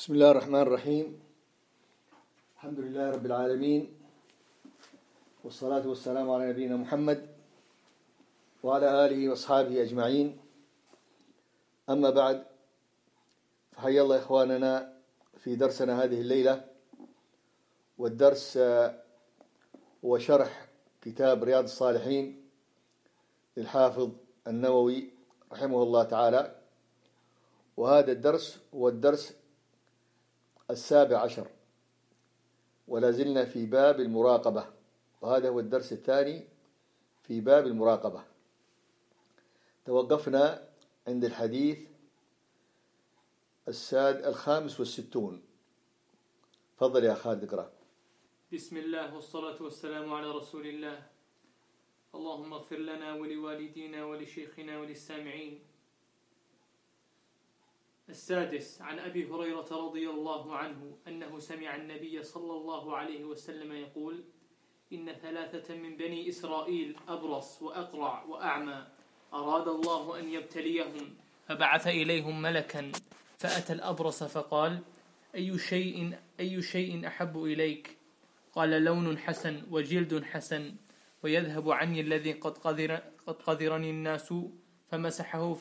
بسم الله الرحمن الرحيم. الحمد لله رب العالمين، والصلاة والسلام على نبينا محمد وعلى آله وأصحابه أجمعين. أما بعد، فحيا الله إخواننا في درسنا هذه الليلة، والدرس هو شرح كتاب رياض الصالحين للحافظ النووي رحمه الله تعالى، وهذا الدرس هو الدرس 17، ولا زلنا في باب المراقبة، وهذا هو الدرس الثاني في باب المراقبة. توقفنا عند الحديث 65. تفضل يا خالد اقرأ. بسم الله والصلاة والسلام على رسول الله. اللهم اغفر لنا ولوالدينا ولشيخنا وللسامعين. 6. عن أبي هريرة رضي الله عنه أنه سمع النبي صلى الله عليه وسلم يقول: إن 3 من بني إسرائيل أبرص وأقرع وأعمى أراد الله أن يبتليهم، فبعث إليهم ملكا فأتى الأبرص فقال: أي شيء أحب إليك؟ قال: لون حسن وجلد حسن، ويذهب عني الذي قد قذرني الناس. فمسحه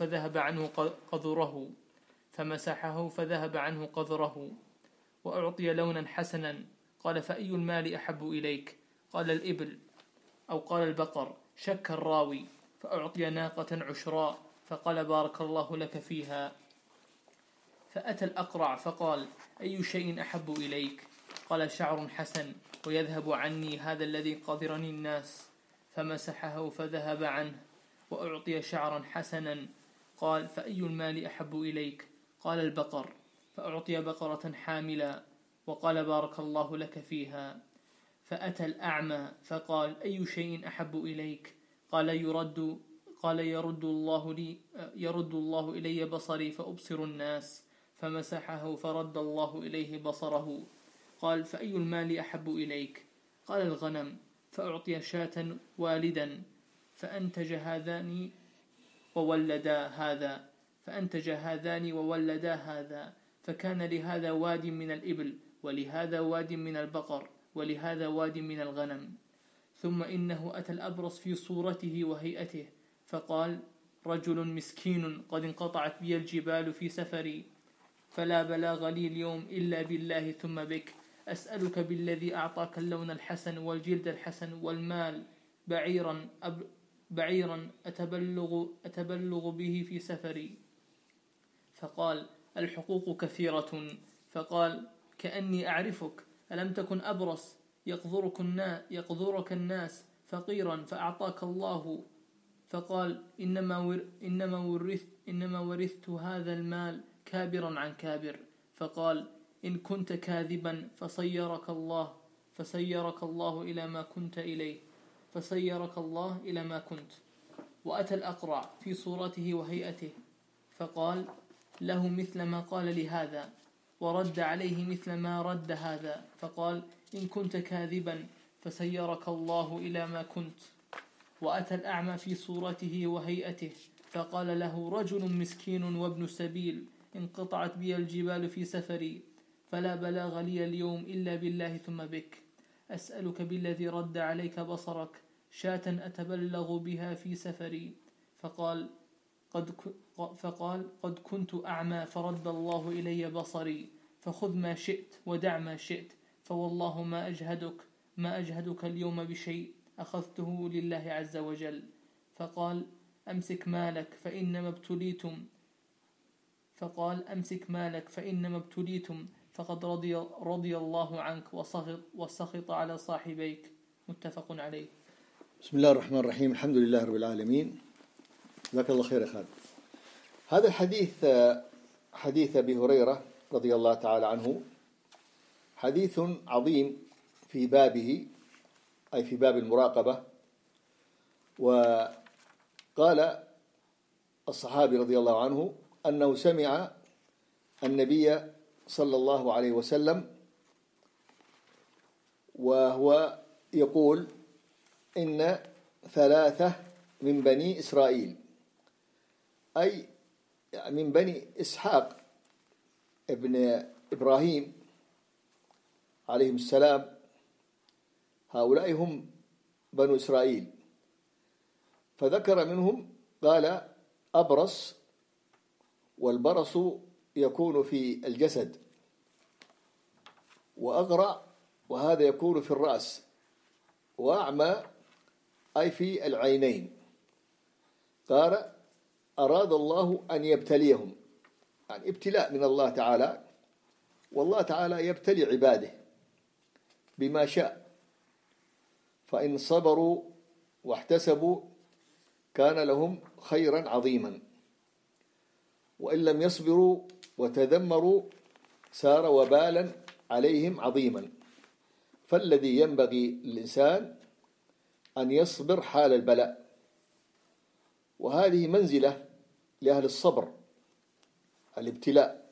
فذهب عنه قذره وأعطي لونا حسنا. قال: فأي المال أحب إليك؟ قال: الإبل أو قال البقر، شك الراوي. فأعطي ناقة عشراء، فقال: بارك الله لك فيها. فأتى الأقرع فقال: أي شيء أحب إليك؟ قال: شعر حسن، ويذهب عني هذا الذي قذرني الناس. فمسحه فذهب عنه وأعطي شعرا حسنا. قال: فأي المال أحب إليك؟ قال: البقر. فأعطي بقرة حاملا، وقال: بارك الله لك فيها. فأتى الأعمى فقال: أي شيء أحب إليك؟ قال: يرد الله إلي بصري فأبصر الناس. فمسحه فرد الله إليه بصره. قال: فأي المال أحب إليك؟ قال: الغنم. فأعطي شاة والدا، فأنتج هذان وولدا هذا. فكان لهذا واد من الإبل، ولهذا واد من البقر، ولهذا واد من الغنم. ثم إنه أتى الأبرص في صورته وهيئته فقال: رجل مسكين قد انقطعت بي الجبال في سفري، فلا بلاغ لي اليوم إلا بالله ثم بك. أسألك بالذي أعطاك اللون الحسن والجلد الحسن والمال بعيرا أتبلغ به في سفري. فقال: الحقوق كثيرة. فقال: كأني أعرفك، ألم تكن أبرص يقذرك الناس فقيرا فأعطاك الله؟ فقال: إنما ورثت هذا المال كابرا عن كابر. فقال: إن كنت كاذبا فصيرك الله إلى ما كنت إليه. وأتى الأقرع في صورته وهيئته فقال له مثل ما قال لهذا، ورد عليه مثل ما رد هذا. فقال: إن كنت كاذبا فسيرك الله إلى ما كنت. وأتى الأعمى في صورته وهيئته فقال له: رجل مسكين وابن سبيل انقطعت بي الجبال في سفري، فلا بلاغ لي اليوم إلا بالله ثم بك. أسألك بالذي رد عليك بصرك شاة أتبلغ بها في سفري. فقال: قد كنت أعمى فرد الله إلي بصري، فخذ ما شئت ودع ما شئت، فوالله ما أجهدك اليوم بشيء أخذته لله عز وجل. فقال: أمسك مالك فإنما ابتليتم فقد رضي الله عنك وسخط على صاحبيك. متفق عليه. بسم الله الرحمن الرحيم. الحمد لله رب العالمين. جزاك الله خير يا خالد. هذا الحديث حديث أبي هريرة رضي الله تعالى عنه، حديث عظيم في بابه، أي في باب المراقبة. وقال الصحابي رضي الله عنه أنه سمع النبي صلى الله عليه وسلم وهو يقول: إن 3 من بني إسرائيل، أي من بني إسحاق ابن إبراهيم عليهم السلام، هؤلاء هم بنو إسرائيل، فذكر منهم قال أبرص، والبرص يكون في الجسد، وأغرع وهذا يكون في الرأس، وأعمى أي في العينين. قال أراد الله أن يبتليهم، يعني ابتلاء من الله تعالى، والله تعالى يبتلي عباده بما شاء، فإن صبروا واحتسبوا كان لهم خيرا عظيما، وإن لم يصبروا وتذمروا سار وبالا عليهم عظيما. فالذي ينبغي للإنسان أن يصبر حال البلاء، وهذه منزلة لأهل الصبر، الابتلاء.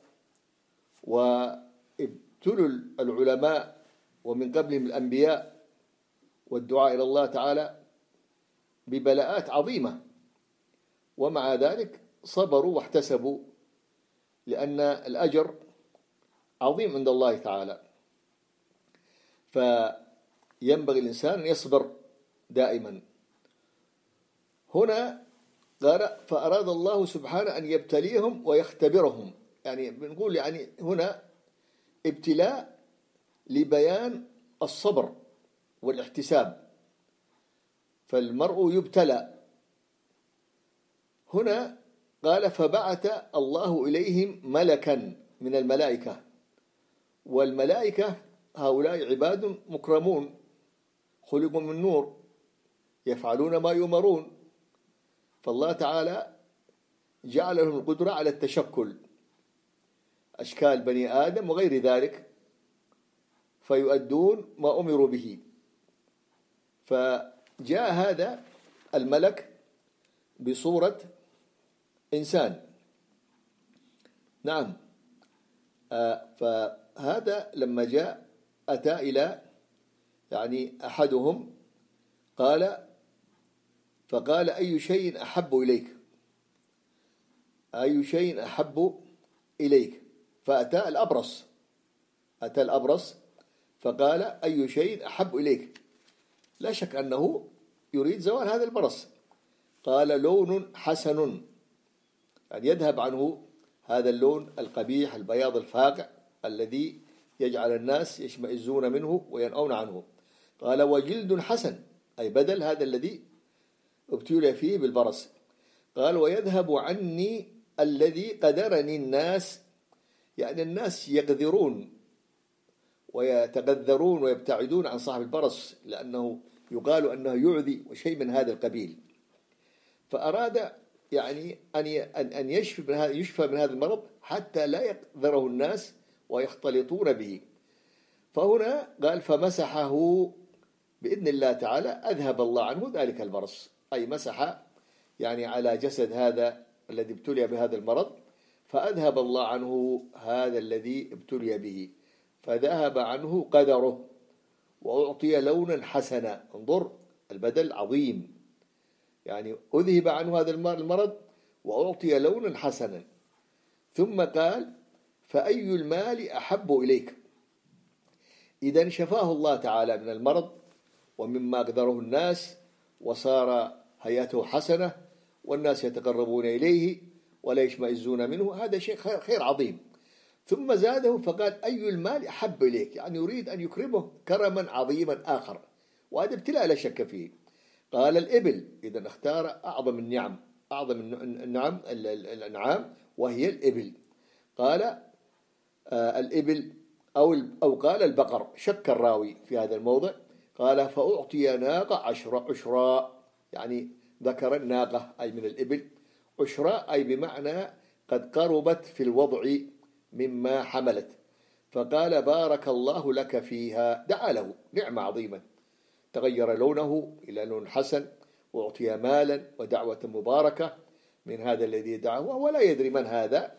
وابتلوا العلماء ومن قبلهم الأنبياء والدعاء إلى الله تعالى ببلاءات عظيمة، ومع ذلك صبروا واحتسبوا، لأن الأجر عظيم عند الله تعالى. فينبغي الإنسان أن يصبر دائما. هنا قال فأراد الله سبحانه أن يبتليهم ويختبرهم، يعني بنقول يعني هنا ابتلاء لبيان الصبر والاحتساب، فالمرء يبتلى. هنا قال فبعث الله إليهم ملكا من الملائكة، والملائكة هؤلاء عباد مكرمون خلقوا من نور يفعلون ما يؤمرون، فالله تعالى جعل لهم القدرة على التشكل أشكال بني آدم وغير ذلك، فيؤدون ما أمروا به. فجاء هذا الملك بصورة إنسان، نعم. فهذا لما جاء أتى إلى يعني أحدهم فقال أي شيء أحب إليك، أي شيء أحب إليك، فأتى الأبرص فقال أي شيء أحب إليك، لا شك أنه يريد زوال هذا البرص. قال لون حسن، يعني يذهب عنه هذا اللون القبيح البياض الفاقع الذي يجعل الناس يشمئزون منه وينأون عنه. قال وجلد حسن، أي بدل هذا الذي ابتلي فيه بالبرص. قال ويذهب عني الذي قدرني الناس، يعني الناس يقذرون ويتقذرون ويبتعدون عن صاحب البرص، لأنه يقال أنه يعذي وشيء من هذا القبيل. فأراد يعني أن يشفى من هذا المرض حتى لا يقذره الناس ويختلطون به. فهنا قال فمسحه بإذن الله تعالى، أذهب الله عنه ذلك البرص، أي مسح يعني على جسد هذا الذي ابتلي بهذا المرض، فأذهب الله عنه هذا الذي ابتلي به، فذهب عنه قدره وأعطي لونا حسنا. انظر البدل عظيم، يعني أذهب عنه هذا المرض وأعطي لونا حسنا. ثم قال فأي المال أحب إليك، إذن شفاه الله تعالى من المرض ومما قدره الناس، وصار هيئته حسنة والناس يتقربون إليه ولا يشمئزون منه، هذا شيء خير عظيم. ثم زاده فقال أي المال أحب إليك، يعني يريد أن يكرمه كرما عظيما آخر، وهذا ابتلاء لا شك فيه. قال الإبل، إذا اختار أعظم النعم، أعظم النعم الأنعام وهي الإبل. قال الإبل أو قال البقر، شك الراوي في هذا الموضع. قال فأعطي ناقة عشراء، يعني ذكر الناقة أي من الإبل، عشراء أي بمعنى قد قربت في الوضع مما حملت. فقال بارك الله لك فيها، دعا له نعمة عظيمة، تغير لونه إلى لون حسن، وأعطي مالا ودعوة مباركة من هذا الذي دعاه وهو لا يدري من هذا.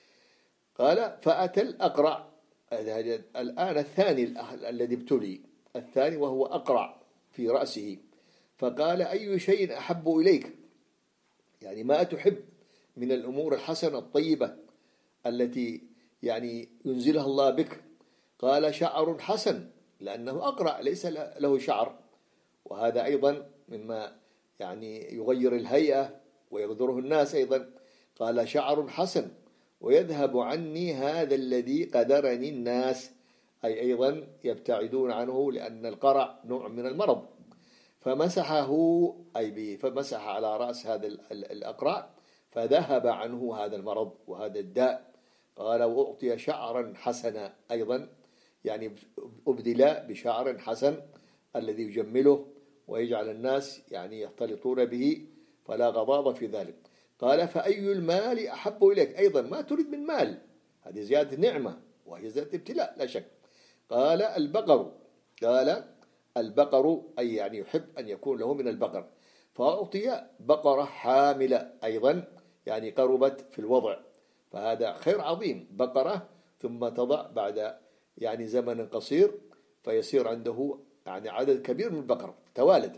قال فأتى الأقرع، الآن الثاني الذي ابتلي، الثاني وهو أقرع في رأسه، فقال أي شيء أحب إليك، يعني ما تحب من الأمور الحسنة الطيبة التي يعني ينزلها الله بك؟ قال شعر حسن، لأنه أقرع ليس له شعر، وهذا أيضا مما يعني يغير الهيئة ويغدره الناس أيضا. قال شعر حسن ويذهب عني هذا الذي قدرني الناس، أي أيضا يبتعدون عنه، لأن القرع نوع من المرض. فمسحه، فمسح على رأس هذا الأقرع فذهب عنه هذا المرض وهذا الداء. قال وأعطي شعرا حسنا، أيضا يعني أبدل بشعر حسن الذي يجمله ويجعل الناس يعني يختلطون به، فلا غضاض في ذلك. قال فأي المال أحب إليك؟ أيضا ما تريد من مال، هذه زيادة نعمة وهي زيادة ابتلاء لا شك. قال البقر، قال البقر أي يعني يحب أن يكون له من البقر، فأعطي بقرة حاملة، أيضا يعني قربت في الوضع، فهذا خير عظيم. بقرة ثم تضع بعد يعني زمن قصير فيصير عنده يعني عدد كبير من البقر توالد.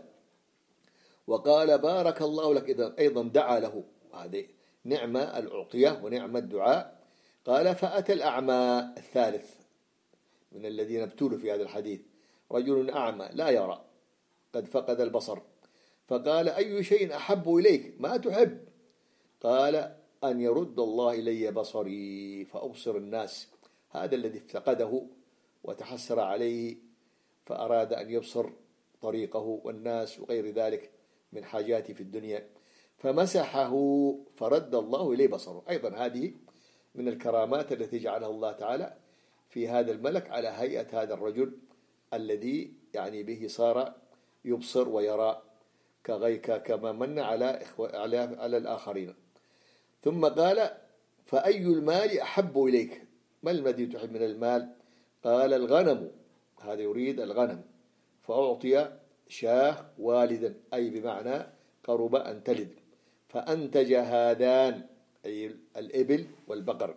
وقال بارك الله لك، أيضا دعا له، هذه نعمة الأعطية ونعمة الدعاء. قال فأتى الأعمى الثالث من الذين ابتلوا في هذا الحديث، رجل أعمى لا يرى قد فقد البصر، فقال أي شيء أحب إليك؟ ما تحب؟ قال أن يرد الله إلي بصري فأبصر الناس. هذا الذي افتقده وتحسر عليه، فأراد أن يبصر طريقه والناس وغير ذلك من حاجاته في الدنيا، فمسحه فرد الله إليه بصره. أيضا هذه من الكرامات التي جعلها الله تعالى في هذا الملك على هيئة هذا الرجل الذي يعني به صار يبصر ويرى كما من على الآخرين. ثم قال فأي المال أحب إليك؟ ما الذي تحب من المال؟ قال الغنم، هذا يريد الغنم، فأعطي شاه والدا، أي بمعنى قرب أن تلد، فأنتج هذان أي الإبل والبقر،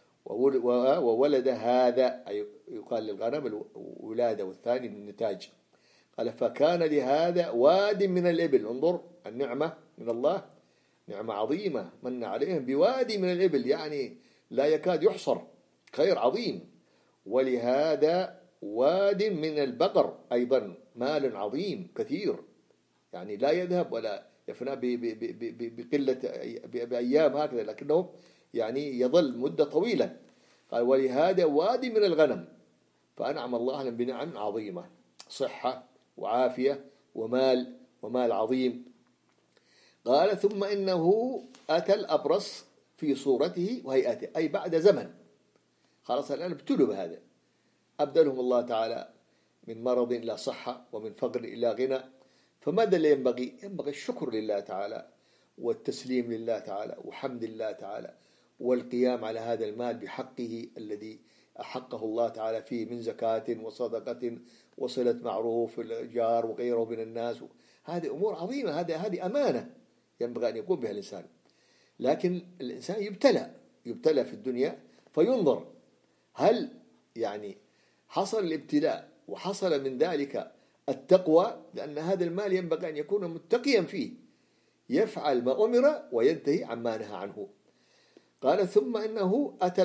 وولد هذا، أي يقال للغنم الولادة والثاني النتاج. قال فكان لهذا واد من الإبل. انظر النعمة من الله، نعمة عظيمة من عليهم بوادي من الإبل، يعني لا يكاد يحصر، خير عظيم. ولهذا واد من البقر، أيضا مال عظيم كثير، يعني لا يذهب ولا يفنى بقلة بأيام هكذا، لكنه يعني يظل مدة طويلة. قال ولهذا واد من الغنم، فأنعم الله لهم بنعم عظيمة، صحة وعافية ومال عظيم. قال ثم إنه أتى الأبرص في صورته وهيئته، أي بعد زمن، خلاص الآن ابتلوا بهذا، أبدلهم الله تعالى من مرض إلى صحة ومن فقر إلى غنى. فماذا اللي ينبغي؟ ينبغي الشكر لله تعالى والتسليم لله تعالى وحمد الله تعالى والقيام على هذا المال بحقه الذي أحقه الله تعالى فيه من زكاة وصدقة وصلة معروف الجار وغيره من الناس. هذه أمور عظيمة، هذه أمانة ينبغي أن يقوم بها الإنسان. لكن الإنسان يبتلى في الدنيا فينظر هل يعني حصل الابتلاء وحصل من ذلك التقوى، لأن هذا المال ينبغي أن يكون متقيا فيه، يفعل ما أمر وينتهي عما نهى عنه. قال ثم إنه أتى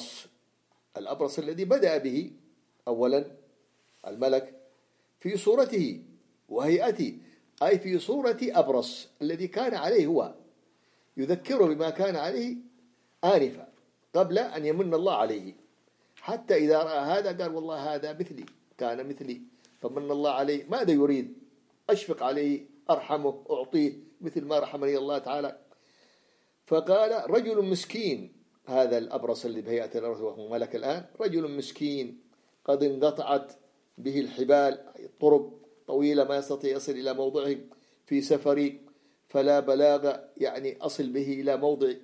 الأبرص الذي بدأ به أولا الملك في صورته وهيئته، أي في صورة أبرص الذي كان عليه، هو يذكره بما كان عليه آنفا قبل أن يمن الله عليه، حتى إذا رأى هذا قال والله هذا مثلي، كان مثلي فمن الله عليه، ماذا يريد؟ أشفق عليه، أرحمه، أعطيه مثل ما رحمني الله تعالى. فقال رجل مسكين، هذا الأبرص اللي بهيئة الأرض وهو ملك الآن، رجل مسكين قد انقطعت به الحبال، الطرق طويلة ما يستطيع يصل إلى موضعه في سفري، فلا بلاغ يعني أصل به إلى موضع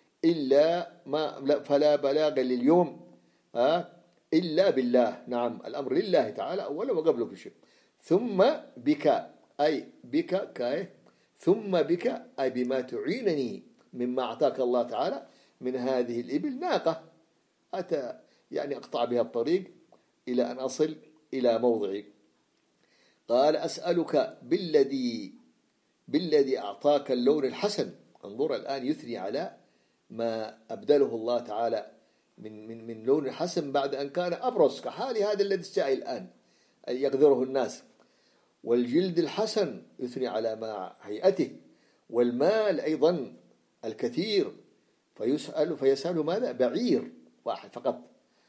فلا بلاغ لليوم إلا بالله. نعم الأمر لله تعالى أولا وقبل كل شيء. ثم بك، أي بك ثم بك أي بما تعينني مما أعطاك الله تعالى من هذه الإبل ناقة، أتى يعني أقطع بها الطريق إلى أن أصل إلى موضعي. قال أسألك بالذي أعطاك اللون الحسن. انظر الآن يثني على ما أبدله الله تعالى من لون حسن بعد أن كان أبرص كحال هذا الذي السائل الآن يقدره الناس. والجلد الحسن يثني على ما هيئته، والمال أيضا الكثير، فيسأل ماذا؟ بعير واحد فقط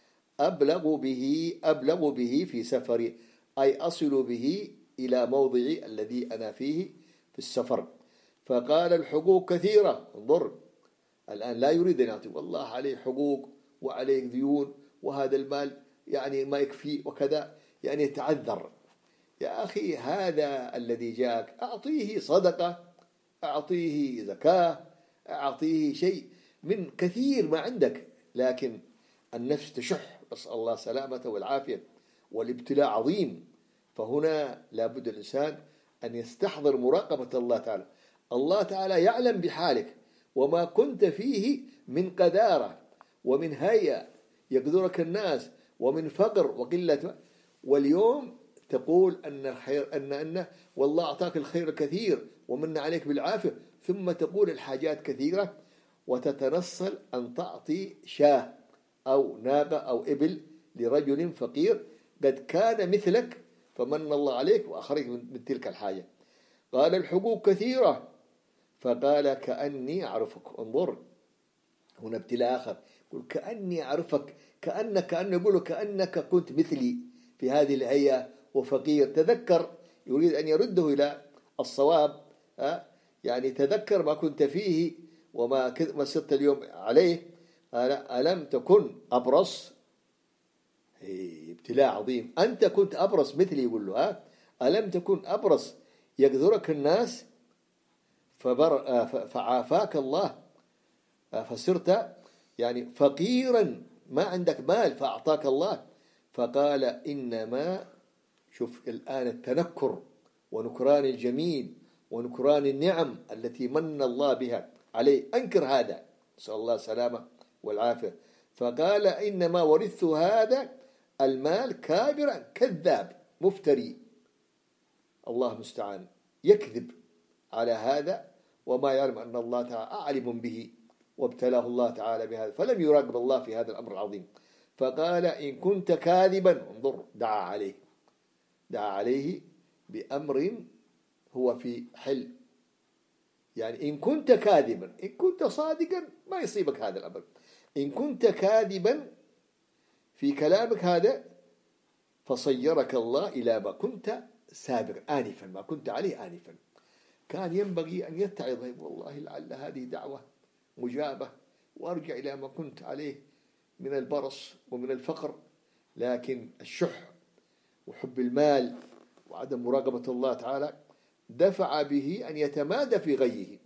أبلغ به في سفري، أي أصل به إلى موضعي الذي أنا فيه في السفر. فقال الحقوق كثيرة. انظر الآن لا يريد أن يعطي، والله عليه حقوق وعليه ديون وهذا المال يعني ما يكفي وكذا، يعني يتعذر. يا أخي هذا الذي جاءك أعطيه صدقة، أعطيه زكاة، أعطيه شيء من كثير ما عندك. لكن النفس تشح، نسأل الله السلامة والعافية، والابتلاء عظيم. فهنا لابد الإنسان أن يستحضر مراقبة الله تعالى. الله تعالى يعلم بحالك وما كنت فيه من قذارة ومن هيئة يقدرك الناس ومن فقر وقلة، واليوم تقول أن الخير أن والله أعطاك الخير كثير ومن عليك بالعافية، ثم تقول الحاجات كثيرة وتتنصل أن تعطي شاة أو ناقة أو إبل لرجل فقير قد كان مثلك فمن الله عليك وأخرج من تلك الحاجة. قال الحقوق كثيرة، فقال كأني أعرفك. انظر هنا ابتلاء آخر، يقول كأني أعرفك، كأنك يقول كأنك كنت مثلي في هذه الهيئة وفقير. تذكر، يريد أن يرده إلى الصواب. يعني تذكر ما كنت فيه وما صرت اليوم عليه. قال ألم تكن أبرص؟ ابتلاء عظيم. أنت كنت أبرص مثلي، يقول له ألم تكن أبرص يقدرك الناس فعافاك الله، فصرت يعني فقيرا ما عندك مال فأعطاك الله. فقال إنما، شوف الآن التنكر ونكران الجميل ونكران النعم التي من الله بها عليه، أنكر هذا، نسأل الله السلامة والعافية. فقال إنما ورثت هذا المال كابرا كذاب مفتري، الله المستعان، يكذب على هذا وما يعلم أن الله تعالى أعلم به، وابتلاه الله تعالى بهذا، فلم يراقب الله في هذا الأمر العظيم. فقال إن كنت كاذبا، انظر دعا عليه بأمر هو في حل. يعني إن كنت كاذبا، إن كنت صادقا ما يصيبك هذا الأمر. إن كنت كاذبا في كلامك هذا فصيرك الله إلى ما كنت سابقا آنفا، ما كنت عليه آنفا. كان ينبغي أن يتعظ، والله لعل هذه دعوة مجابة وأرجع إلى ما كنت عليه من البرص ومن الفقر. لكن الشح وحب المال وعدم مراقبة الله تعالى دفع به أن يتمادى في غيه.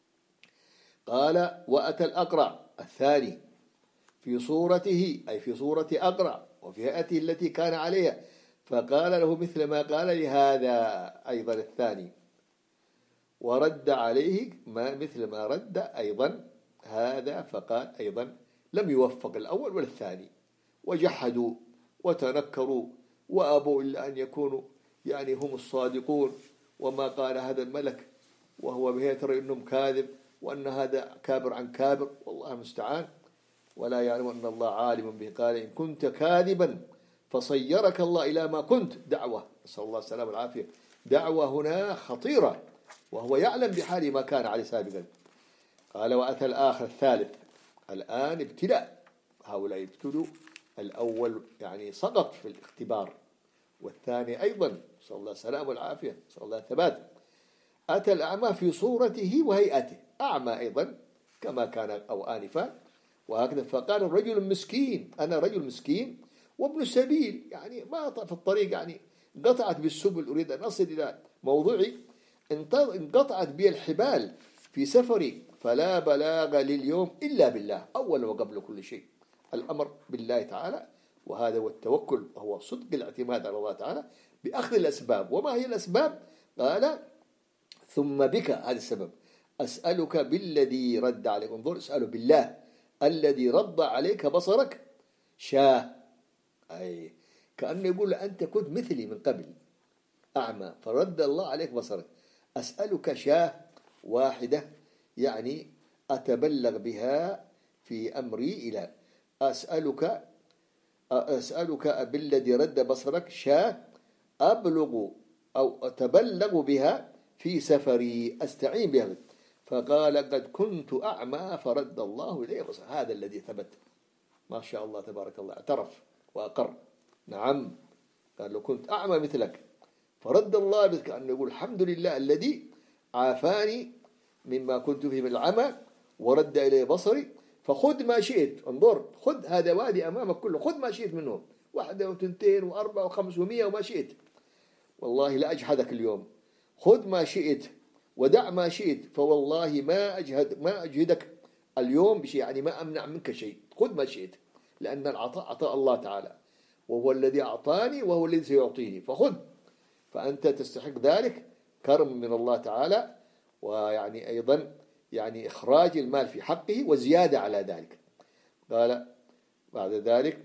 قال وأتى الأقرع الثاني في صورته، أي في صورة أقرع وفي هيئته التي كان عليها، فقال له مثل ما قال لهذا أيضا الثاني، ورد عليه مثل ما رد أيضا هذا. فقال أيضا لم يوفق الأول ولا الثاني، وجحدوا وتنكروا وأبوا إلا أن يكونوا يعني هم الصادقون، وما قال هذا الملك وهو به ترى إنهم كاذب وأن هذا كابر عن كابر، والله المستعان، ولا يعلم أن الله عالم به. قال إن كنت كاذبا فصيرك الله إلى ما كنت. دعوة، نسأل الله السلامة والعافية، دعوة هنا خطيرة، وهو يعلم بحال ما كان عليه سابقا. قال وأتى الآخر الثالث، الآن ابتلاء، هؤلاء ابتلوا، الأول يعني سقط في الاختبار، والثاني أيضا، نسأل الله السلامة والعافية، نسأل الله الثبات. أتى الأعمى في صورته وهيئته، أعمى أيضا كما كان أو آنفا وهكذا. فقال الرجل مسكين، أنا رجل مسكين وابن سبيل، يعني ما في الطريق، يعني انقطعت بالسبل، أريد أن أصل إلى موضوعي، انقطعت بي الحبال في سفري، فلا بلاغ لليوم إلا بالله، أول وقبل كل شيء الأمر بالله تعالى. وهذا هو التوكل، وهو صدق الاعتماد على الله تعالى بأخذ الأسباب. وما هي الأسباب؟ قال ثم بك، هذا السبب، أسألك بالذي رد عليك، انظر اسأله بالله الذي رد عليك بصرك شاه، أي كأنه يقول أنت كنت مثلي من قبل أعمى فرد الله عليك بصرك، أسألك شاه واحدة يعني أتبلغ بها في أمري إلى أسألك بالذي رد بصرك شاة أبلغ أو أتبلغ بها في سفري أستعين بها. فقال قد كنت أعمى فرد الله إليه بصر. هذا الذي ثبت، ما شاء الله تبارك الله، اعترف وأقر. نعم، قال لو كنت أعمى مثلك فرد الله بك، أن يقول الحمد لله الذي عافاني مما كنت فيه من العمى ورد إليه بصري، فخذ ما شئت. انظر، خذ هذا وادي أمامك كله، خذ ما شئت منهم، 1 و2 و4 و500 وما شئت، والله لا أجحدك اليوم. خذ ما شئت ودع ما شئت، فوالله ما أجهدك اليوم بشيء، يعني ما أمنع منك شيء. خذ ما شئت، لأن العطاء عطاء الله تعالى، وهو الذي أعطاني وهو الذي سيعطيني، فخذ، فأنت تستحق ذلك، كرم من الله تعالى، ويعني أيضا يعني إخراج المال في حقه وزيادة على ذلك. قال بعد ذلك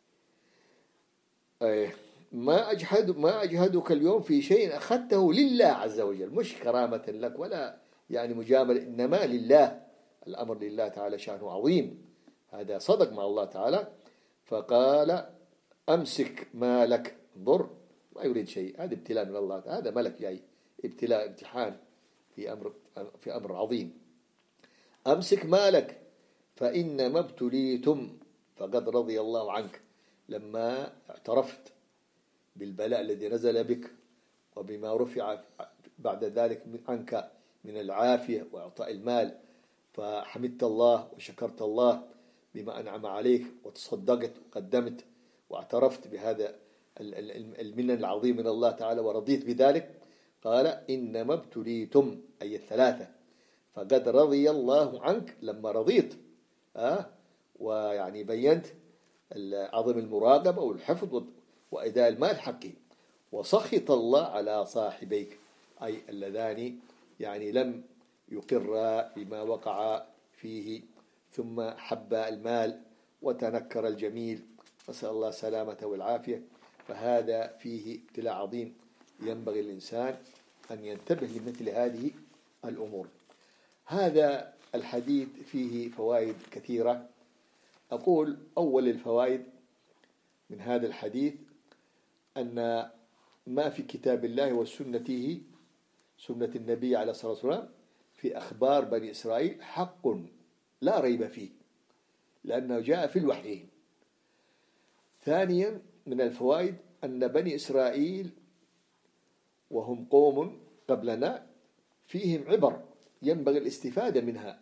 ما أجهدك اليوم في شيء أخذته لله عز وجل، مش كرامة لك ولا يعني مجاملة، إنما لله، الأمر لله تعالى شأنه عظيم. هذا صدق مع الله تعالى. فقال أمسك مالك. انظر، ما يريد شيء، هذا ابتلاء من الله تعالى، هذا ملك جاي ابتلاء، امتحان في أمر عظيم. أمسك مالك فإنما ابتليتم، فقد رضي الله عنك لما اعترفت بالبلاء الذي نزل بك وبما رفع بعد ذلك عنك من العافية وإعطاء المال، فحمدت الله وشكرت الله بما أنعم عليك وتصدقت وقدمت واعترفت بهذا المنن العظيم من الله تعالى ورضيت بذلك. قال إنما ابتليتم، أي الثلاثة، فقد رضي الله عنك لما رضيت ويعني بينت عظم المراقبة والحفظ وإداء المال حقه، وسخط الله على صاحبيك، أي اللذان يعني لم يقر بما وقع فيه ثم حب المال وتنكر الجميل، نسأل الله السلامة والعافية. فهذا فيه ابتلاء عظيم، ينبغي الإنسان أن ينتبه لمثل هذه الأمور. هذا الحديث فيه فوائد كثيرة. أقول أول الفوائد من هذا الحديث أن ما في كتاب الله وسنته، سنة النبي عليه الصلاة والسلام، في أخبار بني إسرائيل حق لا ريب فيه، لأنه جاء في الوحيين. ثانيا من الفوائد أن بني إسرائيل وهم قوم قبلنا فيهم عبر ينبغي الاستفادة منها،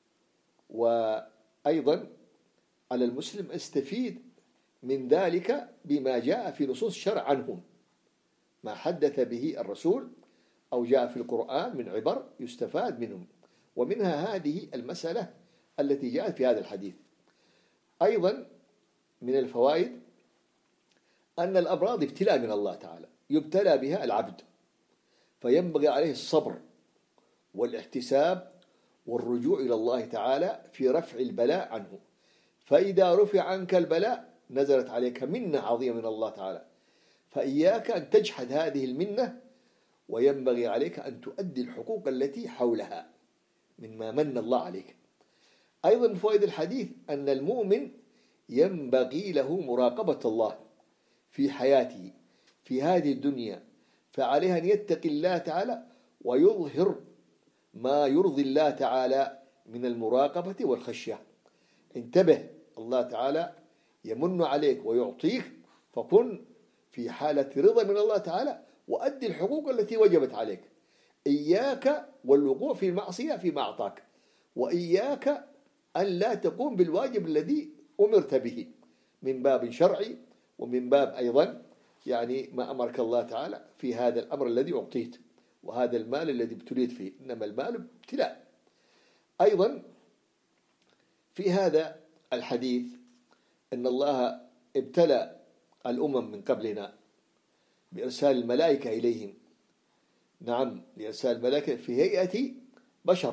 وأيضا على المسلم استفيد من ذلك بما جاء في نصوص الشرع عنهم، ما حدث به الرسول أو جاء في القرآن من عبر يستفاد منهم، ومنها هذه المسألة التي جاءت في هذا الحديث. أيضا من الفوائد أن الأمراض ابتلاء من الله تعالى يبتلى بها العبد، فينبغي عليه الصبر والاحتساب والرجوع إلى الله تعالى في رفع البلاء عنه. فإذا رفع عنك البلاء نزلت عليك منة عظيمة من الله تعالى، فإياك أن تجحد هذه المنة، وينبغي عليك أن تؤدي الحقوق التي حولها مما من الله عليك. أيضا من فوائد الحديث أن المؤمن ينبغي له مراقبة الله في حياته في هذه الدنيا، فعليه أن يتقي الله تعالى ويظهر ما يرضي الله تعالى من المراقبة والخشية. انتبه، الله تعالى يمن عليك ويعطيك، فكن في حالة رضا من الله تعالى وأدي الحقوق التي وجبت عليك. إياك والوقوع في المعصية فيما أعطاك، وإياك أن لا تقوم بالواجب الذي أمرت به من باب شرعي، ومن باب أيضا يعني ما أمرك الله تعالى في هذا الأمر الذي أعطيت وهذا المال الذي ابتليت فيه، إنما المال ابتلاء. أيضا في هذا الحديث أن الله ابتلى الأمم من قبلنا بإرسال الملائكة إليهم، نعم، لإرسال الملائكة في هيئة بشر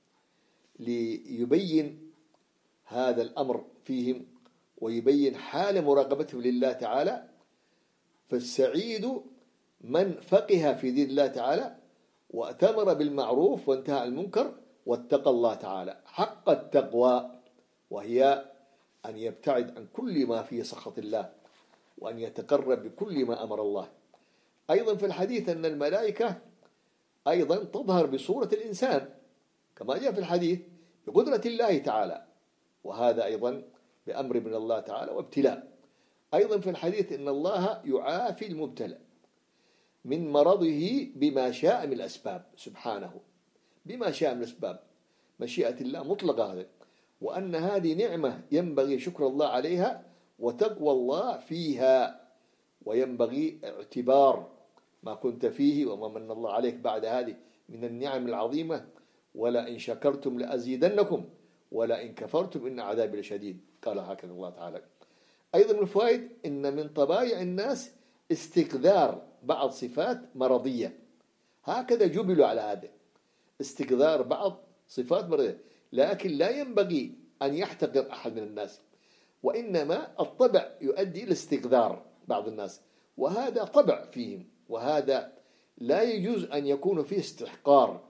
ليبين هذا الأمر فيهم ويبين حال مراقبتهم لله تعالى. فالسعيد من فقه في دين الله تعالى وأتمر بالمعروف وانتهى عن المنكر واتقى الله تعالى حق التقوى، وهي أن يبتعد عن كل ما فيه سخط الله، وأن يتقرب بكل ما أمر الله. أيضا في الحديث أن الملائكة أيضا تظهر بصورة الإنسان كما جاء في الحديث بقدرة الله تعالى، وهذا أيضا بأمر من الله تعالى وابتلاء. أيضا في الحديث أن الله يعافي المبتلى من مرضه بما شاء من الأسباب سبحانه، بما شاء من الأسباب، مشيئة الله مطلقة هذا، وأن هذه نعمة ينبغي شكر الله عليها وتقوى الله فيها، وينبغي اعتبار ما كنت فيه وما من الله عليك بعد هذه من النعم العظيمة، ولا إن شكرتم لأزيدنكم ولا إن كفرتم إن عذابي لشديد، قال هكذا الله تعالى. أيضا من الفوائد إن من طبائع الناس استقذار بعض صفات مرضية، هكذا جبلوا على هذا، استقذار بعض صفات مرضية، لكن لا ينبغي أن يحتقر أحد من الناس، وإنما الطبع يؤدي إلى استقذار بعض الناس، وهذا طبع فيهم، وهذا لا يجوز أن يكون فيه استحقار،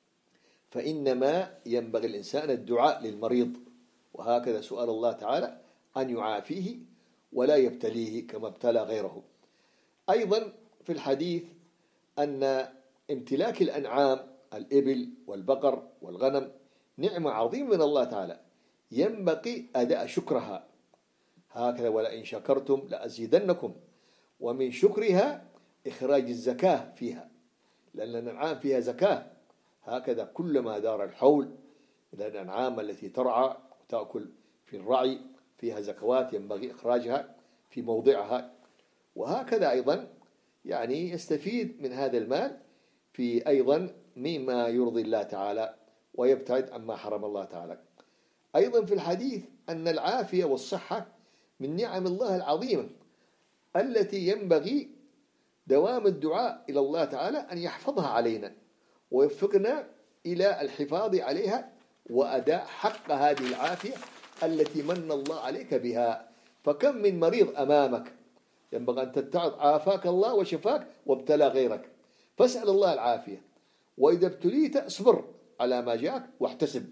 فإنما ينبغي الإنسان الدعاء للمريض، وهكذا سؤال الله تعالى أن يعافيه ولا يبتليه كما ابتلى غيره. أيضا في الحديث أن امتلاك الأنعام الإبل والبقر والغنم نعمة عظيمة من الله تعالى، ينبغي أداء شكرها، هكذا ولئن شكرتم لأزيدنكم، ومن شكرها إخراج الزكاة فيها، لأن الأنعام فيها زكاة، هكذا كلما دار الحول إلى الأنعام التي ترعى وتأكل في الرعي فيها زكوات ينبغي إخراجها في موضعها، وهكذا أيضا يعني يستفيد من هذا المال في أيضا مما يرضي الله تعالى ويبتعد عما حرم الله تعالى. أيضا في الحديث أن العافية والصحة من نعم الله العظيمة التي ينبغي دوام الدعاء إلى الله تعالى أن يحفظها علينا ويوفقنا إلى الحفاظ عليها وأداء حق هذه العافية التي من الله عليك بها. فكم من مريض أمامك ينبغي أن تتعظ، عافاك الله وشفاك وابتلى غيرك، فاسأل الله العافية، وإذا ابتليت اصبر على ما جاءك واحتسب.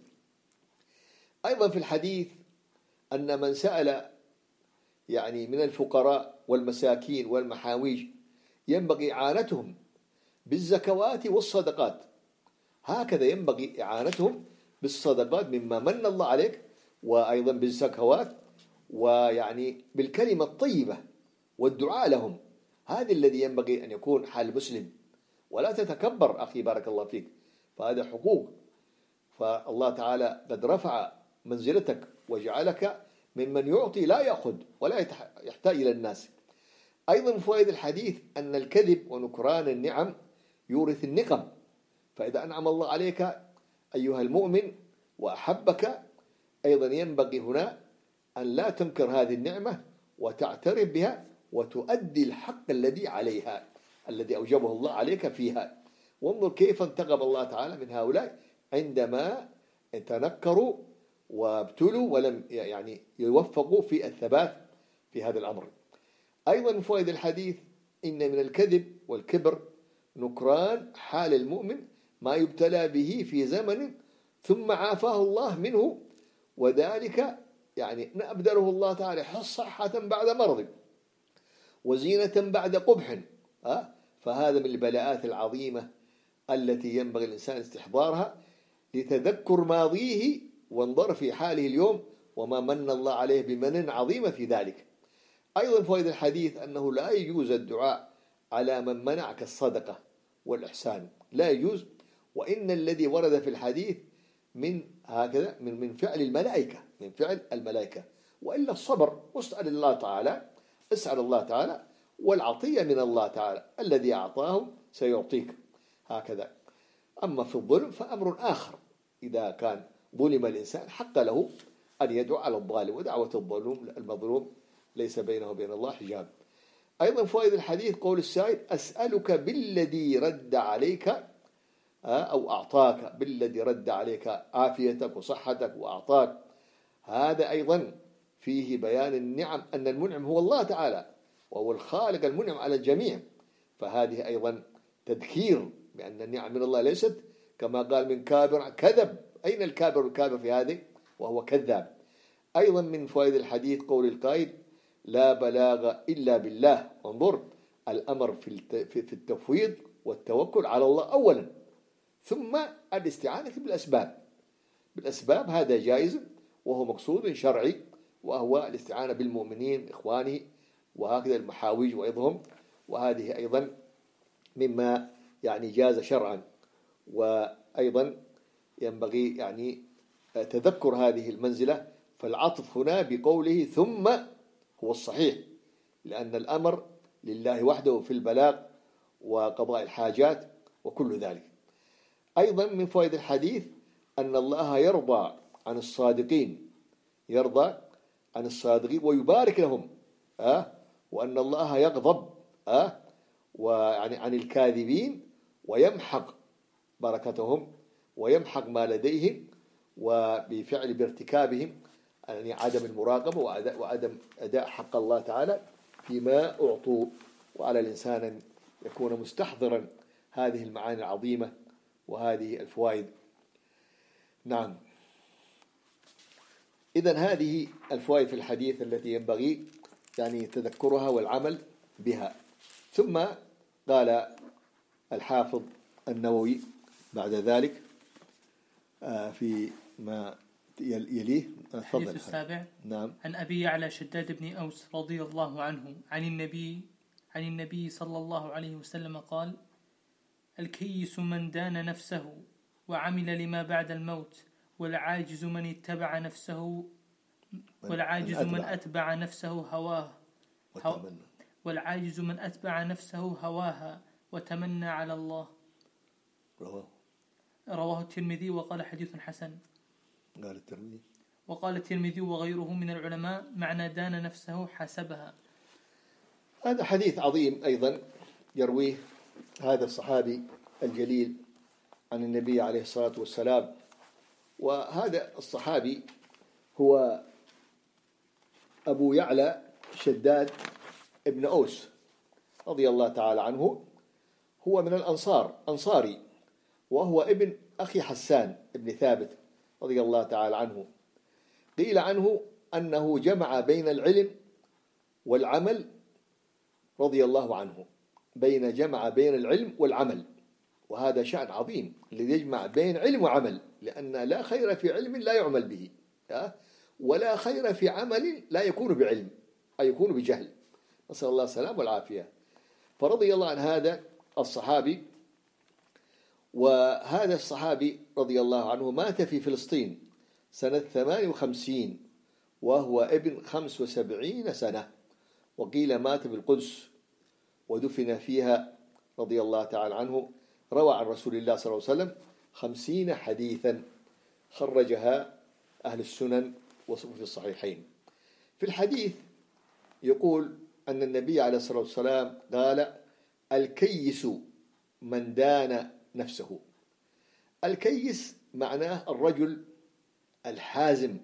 أيضا في الحديث أن من سأل يعني من الفقراء والمساكين والمحاويج ينبغي إعانتهم بالزكوات والصدقات، هكذا ينبغي إعانتهم بالصدقات مما من الله عليك، وأيضا بالزكوات، ويعني بالكلمة الطيبة والدعاء لهم، هذا الذي ينبغي أن يكون حال المسلم، ولا تتكبر أخي بارك الله فيك، فهذا حقوق، فالله تعالى قد رفع منزلتك وجعلك ممن يعطي لا يأخذ ولا يحتاج إلى الناس. أيضا فوائد الحديث أن الكذب ونكران النعم يورث النقم، فإذا أنعم الله عليك أيها المؤمن وأحبك أيضا ينبغي هنا أن لا تنكر هذه النعمة وتعترف بها وتؤدي الحق الذي عليها الذي أوجبه الله عليك فيها. وانظر كيف انتقم الله تعالى من هؤلاء عندما تنكروا وابتلوا ولم يعني يوفقوا في الثبات في هذا الأمر. أيضا فوائد الحديث إن من الكذب والكبر نكران حال المؤمن ما يبتلى به في زمن ثم عافاه الله منه، وذلك يعني أبدله الله تعالى صحة بعد مرض وزينة بعد قبح، فهذا من البلاءات العظيمة التي ينبغي الإنسان استحضارها لتذكر ماضيه وانظر في حاله اليوم وما من الله عليه بمن عظيمة في ذلك. أيضا فوائد الحديث أنه لا يجوز الدعاء على من منعك الصدقة والإحسان، لا يجوز، وإن الذي ورد في الحديث من هكذا من فعل الملائكة، من فعل الملائكة، وإلا الصبر، واسأل الله تعالى، اسأل الله تعالى، والعطية من الله تعالى الذي أعطاه سيعطيك هكذا. أما في الظلم فأمر آخر، إذا كان ظلم الإنسان حق له أن يدعو على الظالم، ودعوة المظلوم ليس بينه وبين الله حجاب. أيضا فوائد الحديث قول السائل أسألك بالذي رد عليك أو أعطاك، بالذي رد عليك عافيتك وصحتك وأعطاك، هذا أيضا فيه بيان النعم، أن المنعم هو الله تعالى وهو الخالق المنعم على الجميع، فهذه أيضا تذكير بأن النعم من الله ليست كما قال من كابر كذب، أين الكابر في هذه وهو كذاب. أيضا من فوائد الحديث قول القائل: لا بلاغ إلا بالله. انظر، الأمر في التفويض والتوكل على الله أولا، ثم الاستعانة بالأسباب. هذا جائز وهو مقصود شرعي، وهو الاستعانة بالمؤمنين إخوانه، وهكذا المحاويج وإضهم، وهذه أيضا مما يعني جاز شرعا. وأيضا ينبغي يعني تذكر هذه المنزلة، فالعطف هنا بقوله ثم هو الصحيح، لأن الأمر لله وحده في البلاغ وقضاء الحاجات وكل ذلك. أيضا من فوائد الحديث أن الله يرضى عن الصادقين، ويبارك لهم، وأن الله يغضب ويعني عن الكاذبين ويمحق بركتهم ويمحق ما لديهم، بارتكابهم يعني عدم المراقبة وعدم أداء حق الله تعالى فيما أعطوا. وعلى الإنسان أن يكون مستحضرا هذه المعاني العظيمة وهذه الفوائد. نعم، إذن هذه الفوائد في الحديث التي ينبغي يعني تذكرها والعمل بها. ثم قال الحافظ النووي بعد ذلك في ما يليه. الحديث السابع. نعم. عن أبي يعلى شداد بن أوس رضي الله عنه عن النبي صلى الله عليه وسلم قال: الكيس من دان نفسه وعمل لما بعد الموت، والعاجز من اتبع نفسه هواها وتمنى على الله. رواه الترمذي وقال حديث حسن. وقال الترمذي وغيره من العلماء معنى دان نفسه حسبها. هذا حديث عظيم أيضا يرويه هذا الصحابي الجليل عن النبي عليه الصلاة والسلام. وهذا الصحابي هو أبو يعلى شداد ابن أوس رضي الله تعالى عنه. هو من الأنصار، أنصاري، وهو ابن أخي حسان ابن ثابت رضي الله تعالى عنه. قيل عنه أنه جمع بين العلم والعمل رضي الله عنه، جمع بين العلم والعمل، وهذا شأن عظيم الذي يجمع بين علم وعمل، لأن لا خير في علم لا يعمل به، ولا خير في عمل لا يكون بعلم، أي يكون بجهل، نسأل الله السلام والعافية. فرضي الله عن هذا الصحابي. وهذا الصحابي رضي الله عنه مات في فلسطين سنة 58 وهو ابن 75 سنة، وقيل مات بالقدس ودفن فيها رضي الله تعالى عنه. روى عن رسول الله صلى الله عليه وسلم 50 حديثا خرجها أهل السنن وفي الصحيحين. في الحديث يقول أن النبي عليه الصلاة والسلام قال: الكيس من دان نفسه. الكيس معناه الرجل الحازم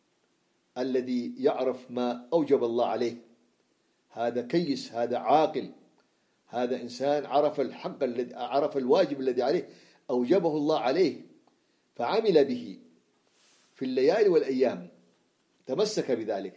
الذي يعرف ما أوجب الله عليه، هذا كيس، هذا عاقل، هذا إنسان عرف الحق الذي عرف الواجب الذي عليه أوجبه الله عليه فعمل به في الليالي والأيام، تمسك بذلك.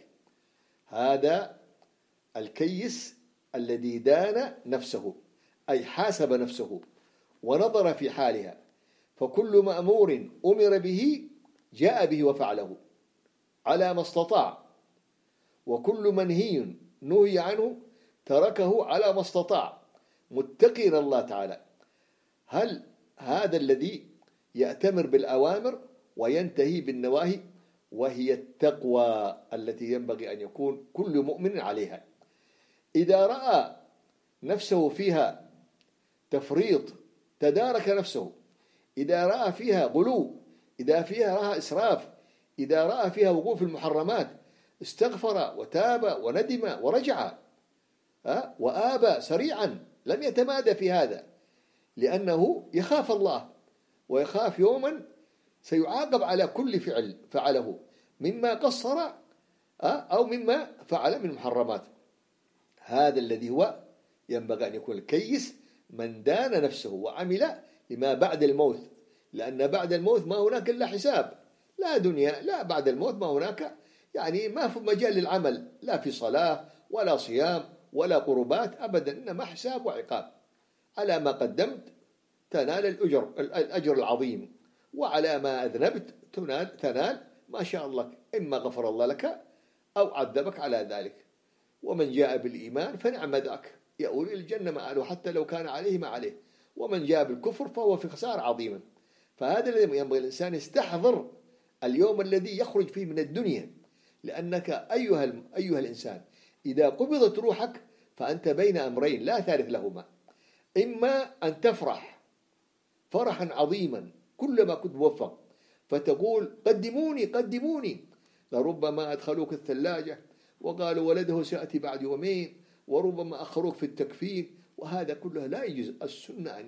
هذا الكيس الذي دان نفسه، أي حاسب نفسه ونظر في حالها، فكل مأمور أمر به جاء به وفعله على ما استطاع، وكل منهي نهي عنه تركه على ما استطاع، متقين الله تعالى. هل هذا الذي يأتمر بالأوامر وينتهي بالنواهي؟ وهي التقوى التي ينبغي أن يكون كل مؤمن عليها. إذا رأى نفسه فيها تفريط تدارك نفسه، إذا رأى فيها غلو، إذا فيها رأى إسراف، إذا رأى فيها وقوع في المحرمات استغفر وتاب وندم ورجع وآب سريعا، لم يتمادى في هذا، لأنه يخاف الله ويخاف يوما سيعاقب على كل فعل فعله مما قصر أو مما فعل من محرمات. هذا الذي هو ينبغي أن يكون الكيس من دان نفسه وعمل لما بعد الموت، لأن بعد الموت ما هناك إلا حساب، لا دنيا، لا بعد الموت ما هناك يعني ما في مجال للعمل، لا في صلاة ولا صيام ولا قربات أبدا، إنما حساب وعقاب. على ما قدمت تنال الأجر العظيم، وعلى ما أذنبت تنال ما شاء الله، إما غفر الله لك أو عذبك على ذلك. ومن جاء بالإيمان فنعم ذاك، يؤول إلى الجنة مآله حتى لو كان عليه ما عليه، ومن جاء بالكفر فهو في خسارة عظيمة. فهذا الذي ينبغي الإنسان يستحضر اليوم الذي يخرج فيه من الدنيا، لأنك أيها الإنسان إذا قبضت روحك فأنت بين أمرين لا ثالث لهما: إما أن تفرح فرحا عظيما كلما كنت موفق فتقول قدموني قدموني، لربما أدخلوك الثلاجة وقالوا ولده سيأتي بعد يومين، وربما أخروك في التكفين، وهذا كله لا يجوز. السنة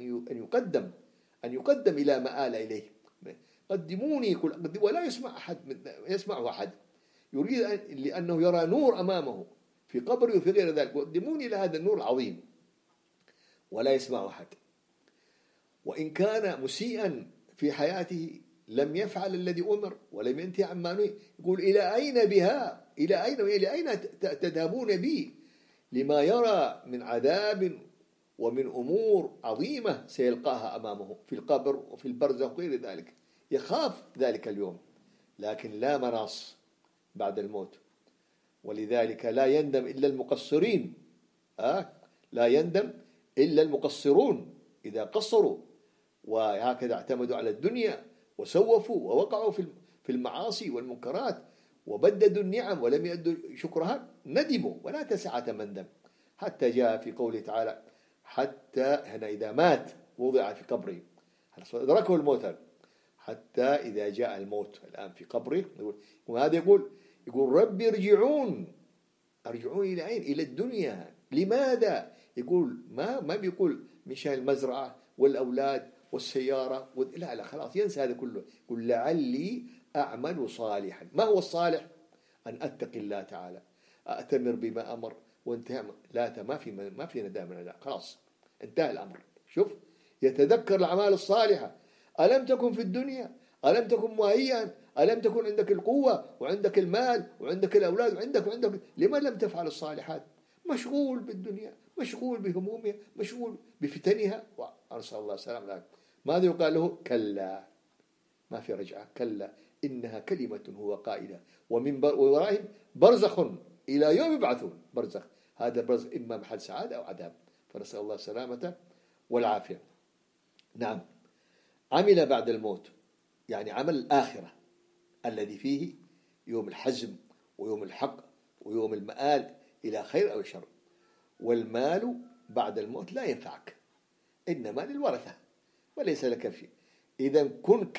أن يقدم إلى ما آل إليه. قدموني ولا يسمعه أحد يريد لأنه يرى نور أمامه في قبره وفي غير ذلك. قدموني إلى هذا النور العظيم ولا يسمع أحد. وإن كان مسيئا في حياته لم يفعل الذي أمر ولم ينتهي عما نهي، يقول إلى أين بها؟ إلى أين تذهبون بي؟ لما يرى من عذاب ومن أمور عظيمة سيلقاها أمامه في القبر وفي البرزخ وغير ذلك، يخاف ذلك اليوم، لكن لا مناص بعد الموت. ولذلك لا يندم إلا المقصرين، لا يندم إلا المقصرون إذا قصروا وهكذا اعتمدوا على الدنيا وسوفوا ووقعوا في المعاصي والمنكرات وبددوا النعم ولم يؤدوا شكرها، ندموا ولا تسعة مندم. حتى جاء في قوله تعالى: حتى هنا إذا مات وضع في قبره، أدركه الموت، حتى إذا جاء الموت الآن في قبره وهذا يقول ربي ارجعون إلى أين؟ إلى الدنيا. لماذا؟ يقول ما بيقول مشان المزرعة والأولاد والسيارة لا خلاص ينسى هذا كله. يقول لعلي أعمل صالحا. ما هو الصالح؟ أن أتقي الله تعالى، أأتمر بما أمر وانتهى. لا ما في ندامة، خلاص انتهى الأمر. شوف، يتذكر الأعمال الصالحة. ألم تكن في الدنيا؟ ألم تكن مهيئا؟ ألم تكن عندك القوة وعندك المال وعندك الأولاد وعندك لما لم تفعل الصالحات؟ مشغول بالدنيا، مشغول بهمومها، مشغول بفتنها، وأرسل الله السلام. ماذا يقال له؟ كلا، ما في رجعة، كلا إنها كلمة هو قائلها ومن ورائهم برزخ إلى يوم يبعثون. برزخ، هذا برزخ إما محل سعادة أو عذاب، فنسأل الله السلامة والعافية. نعم، عمل بعد الموت يعني عمل الآخرة الذي فيه يوم الحزم ويوم الحق ويوم المآل إلى خير أو شر. والمال بعد الموت لا ينفعك، إنما للورثة وليس لك فيه. إذا كن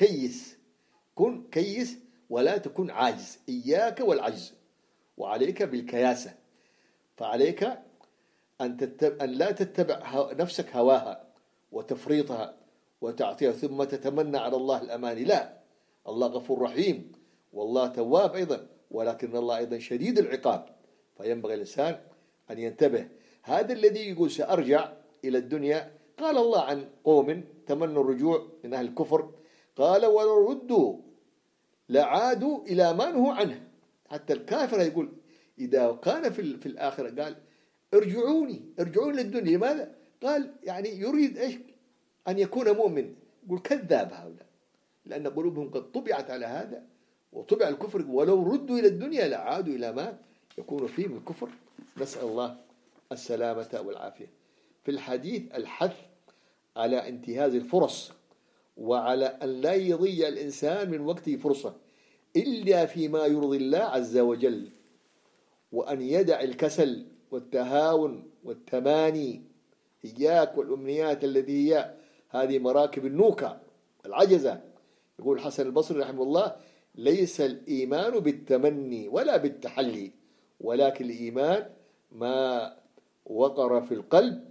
كيس ولا تكن عاجز. إياك والعجز، وعليك بالكياسة. فعليك أن لا تتبع نفسك هواها وتفريطها وتعطيها ثم تتمنى على الله الأمان. لا، الله غفور رحيم والله تواب أيضا، ولكن الله أيضا شديد العقاب، فينبغي الإنسان أن ينتبه. هذا الذي يقول سأرجع إلى الدنيا، قال الله عن قوم تمنوا الرجوع من أهل الكفر، قال ولو ردوا لعادوا إلى ما نهوا عنه. حتى الكافر يقول إذا كان في الآخرة قال ارجعوني للدنيا. لماذا؟ قال يعني يريد إيش؟ أن يكون مؤمن. يقول كذاب هؤلاء، لأن قلوبهم قد طبعت على هذا وطبع الكفر. ولو ردوا إلى الدنيا لعادوا إلى ما يكون فيه من الكفر. نسأل الله السلامة والعافية. في الحديث الحث على انتهاز الفرص، وعلى أن لا يضيع الإنسان من وقته فرصة إلا فيما يرضي الله عز وجل، وأن يدع الكسل والتهاون والتماني. إياك والأمنيات التي هي هذه مراكب النوكة العجزة. يقول الحسن البصري رحمه الله: ليس الإيمان بالتمني ولا بالتحلي، ولكن الإيمان ما وقر في القلب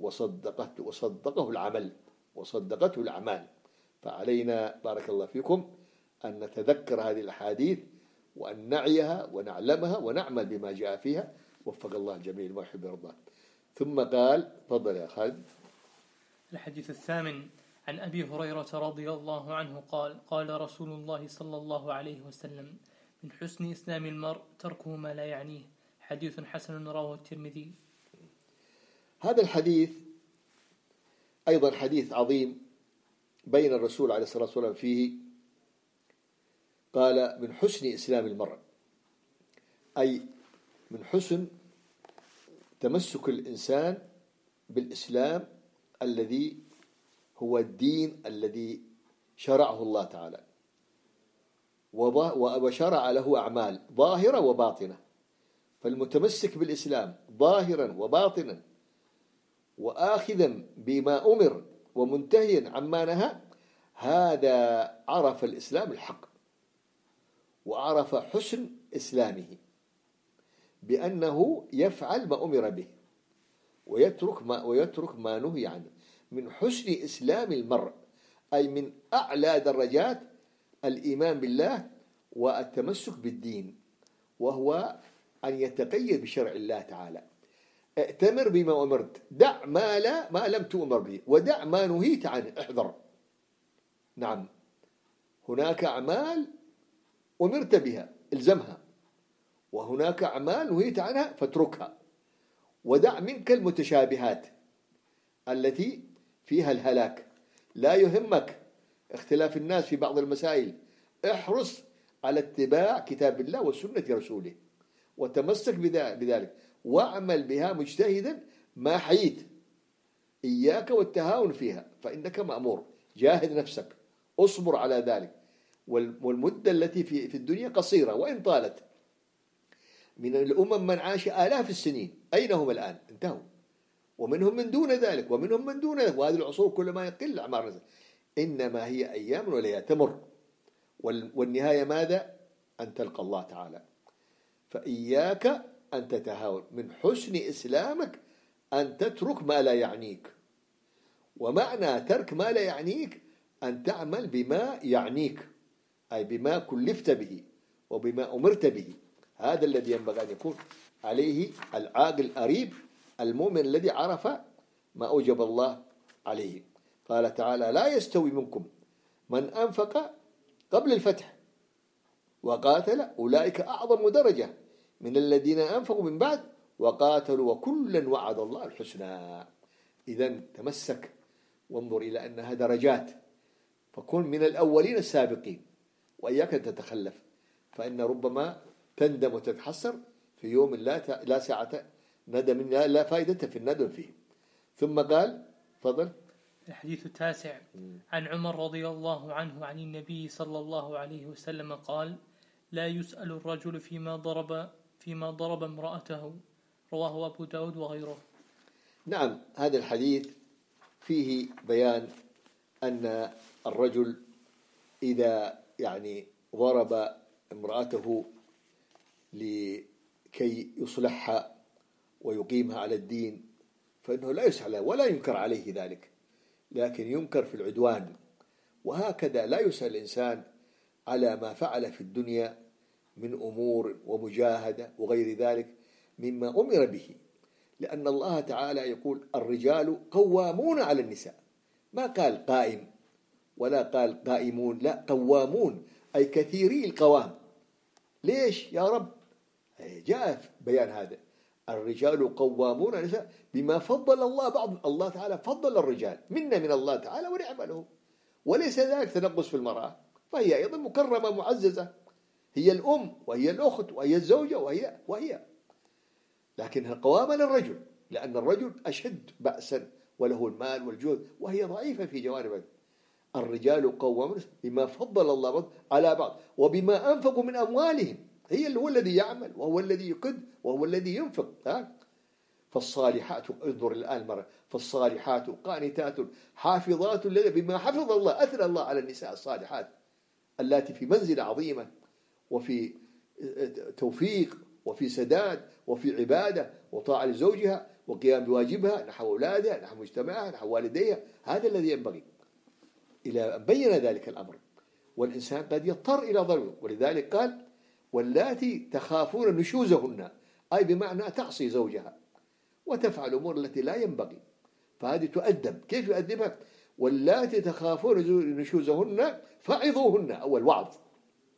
وصدقته الأعمال. فعلينا بارك الله فيكم أن نتذكر هذه الأحاديث وأن نعيها ونعلمها ونعمل بما جاء فيها. وفق الله الجميع ما يحب ويرضى. ثم قال: تفضل يا خالد. الحديث الثامن عن أبي هريرة رضي الله عنه قال: قال رسول الله صلى الله عليه وسلم: من حسن إسلام المرء تركه ما لا يعنيه. حديث حسن رواه الترمذي. هذا الحديث أيضا حديث عظيم بين الرسول عليه الصلاة والسلام فيه قال من حسن إسلام المرء، أي من حسن تمسك الإنسان بالإسلام الذي هو الدين الذي شرعه الله تعالى، وشرع له أعمال ظاهرة وباطنة. فالمتمسك بالإسلام ظاهرا وباطنا وآخذا بما أمر ومنتهيا عما نهى، هذا عرف الإسلام الحق وعرف حسن إسلامه بأنه يفعل ما أمر به ويترك ما نهي عنه. من حسن إسلام المرء أي من أعلى درجات الإيمان بالله والتمسك بالدين، وهو أن يتقيد بشرع الله تعالى. ائتمر بما أمرت، دع ما لم تؤمر به، ودع ما نهيت عنه، احذر. نعم، هناك أعمال أمرت بها الزمها، وهناك أعمال نهيت عنها فاتركها، ودع منك المتشابهات التي فيها الهلاك. لا يهمك اختلاف الناس في بعض المسائل، احرص على اتباع كتاب الله وسنة رسوله وتمسك بذلك واعمل بها مجتهدا ما حييت. إياك والتهاون فيها فإنك مأمور، جاهد نفسك، اصبر على ذلك. والمدة التي في الدنيا قصيرة وإن طالت. من الأمم من عاش آلاف السنين، أين هم الآن؟ انتهوا. ومنهم من دون ذلك ومنهم من دون ذلك، وهذه العصور كل ما يقل أعمار الناس. إنما هي أيام وليالي تمر، والنهاية ماذا؟ أن تلقى الله تعالى. فإياك أن تتهاون. من حسن إسلامك أن تترك ما لا يعنيك، ومعنى ترك ما لا يعنيك أن تعمل بما يعنيك، أي بما كلفت به وبما أمرت به. هذا الذي ينبغي أن يكون عليه العاقل الأريب المؤمن الذي عرف ما أوجب الله عليه. قال تعالى: لا يستوي منكم من أنفق قبل الفتح وقاتل أولئك أعظم درجة من الذين أنفقوا من بعد وقاتلوا وكلا وعد الله الحسنى. إذن تمسك وانظر إلى أنها درجات، فكن من الأولين السابقين، وإياك أن تتخلف، فإن ربما تندم وتتحسر في يوم لا ساعة ندم، لا فائدة في الندم فيه. ثم قال: فضل. الحديث التاسع عن عمر رضي الله عنه عن النبي صلى الله عليه وسلم قال: لا يسأل الرجل فيما ضرب امرأته. رواه أبو داود وغيره. نعم، هذا الحديث فيه بيان أن الرجل إذا ضرب امرأته لكي يصلحها ويقيمها على الدين فإنه لا يسأل ولا ينكر عليه ذلك، لكن ينكر في العدوان. وهكذا لا يسأل الإنسان على ما فعل في الدنيا من أمور ومجاهدة وغير ذلك مما أمر به، لأن الله تعالى يقول: الرجال قوامون على النساء. ما قال قائم ولا قال قائمون، لا، قوامون أي كثيري القوام. ليش يا رب؟ جاء في بيان هذا: الرجال قوامون على النساء بما فضل الله تعالى فضل الرجال منا من الله تعالى ونعم له. وليس ذلك تنقص في المرأة، فهي أيضا مكرمة معززة، هي الأم وهي الأخت وهي الزوجة وهي لكنها قوامة للرجل، لأن الرجل أشد بأسا وله المال والجهد، وهي ضعيفة في جوانب. الرجال قوامون بما فضل الله على بعض وبما أنفقوا من أموالهم. هو الذي يعمل وهو الذي يقد وهو الذي ينفق. فالصالحات، انظر الآن مرة، فالصالحات قانتات حافظات بما حفظ الله. أثنى الله على النساء الصالحات اللاتي في منزلة عظيمة وفي توفيق وفي سداد وفي عبادة وطاعة لزوجها وقيام بواجبها نحو أولادها نحو مجتمعها نحو والديها. هذا الذي ينبغي. إلى أن بين ذلك الأمر، والإنسان قد يضطر إلى ضربه، ولذلك قال: واللاتي تخافون نشوزهن، أي بمعنى تعصي زوجها وتفعل أمور التي لا ينبغي، فهذه تؤدب. كيف يؤدبها؟ واللاتي تخافون نشوزهن فعظوهن، أول وعظ،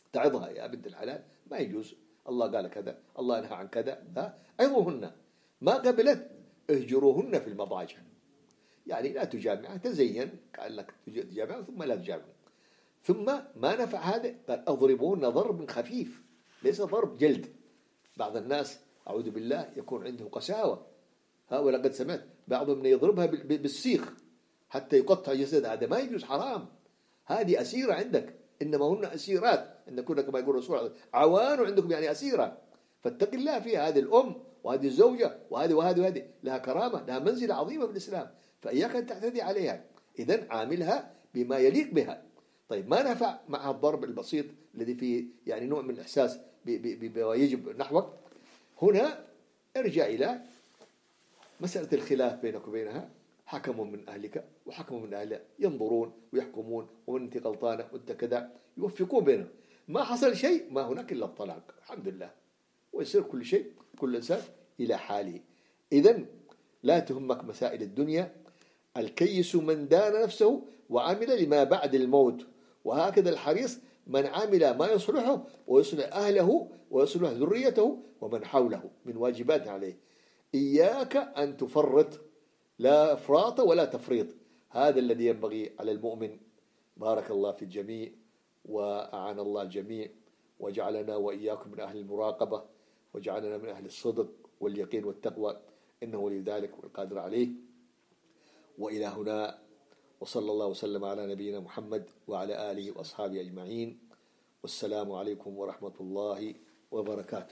تعظها يا بنت الحلال ما يجوز، الله قال كذا، الله نهى عن كذا، عظوهن. ما قبلت اهجروهن في المضاجع، يعني لا تجامع، تزين كأنك تجامع ثم لا تجامع. ثم ما نفع هذا قال أضربوهن ضرب خفيف ليس ضرب جلد. بعض الناس أعوذ بالله يكون عنده قساوة، ولقد سمعت بعضهم يضربها بالسيخ حتى يقطع جسدها، هذا ما يجوز، حرام. هذه أسيرة عندك، إنما هن أسيرات، إن كنا كما يقول الرسول عوان عندكم يعني أسيرة، فاتق الله فيها. هذه الأم وهذه الزوجة وهذه لها كرامة، لها منزلة عظيمة في الإسلام، فإياك أن تعتدي عليها. إذن عاملها بما يليق بها. طيب ما نفع مع الضرب البسيط الذي فيه يعني نوع من الإحساس بما يجب نحوك، هنا ارجع إلى مسألة الخلاف بينك وبينها، حكم من أهلك وحكم من أهلها ينظرون ويحكمون، ومن أنت غلطانة وأنت كذا، يوفقون بينهم. ما حصل شيء، ما هناك إلا الطلاق، الحمد لله، ويصير كل شيء كل إنسان إلى حاله. إذن لا تهمك مسائل الدنيا. الكيس من دان نفسه وعمل لما بعد الموت، وهكذا الحريص من عمل ما يصلحه ويصلح أهله ويصلح ذريته ومن حوله من واجبات عليه. إياك أن تفرط، لا إفراط ولا تفريط، هذا الذي ينبغي على المؤمن. بارك الله في الجميع وأعان الله الجميع، وجعلنا وإياكم من أهل المراقبة، وجعلنا من أهل الصدق واليقين والتقوى، إنه ولي ذلك والقادر عليه. وإلى هنا، وصلى الله وسلم على نبينا محمد وعلى آله وأصحابه أجمعين، والسلام عليكم ورحمة الله وبركاته.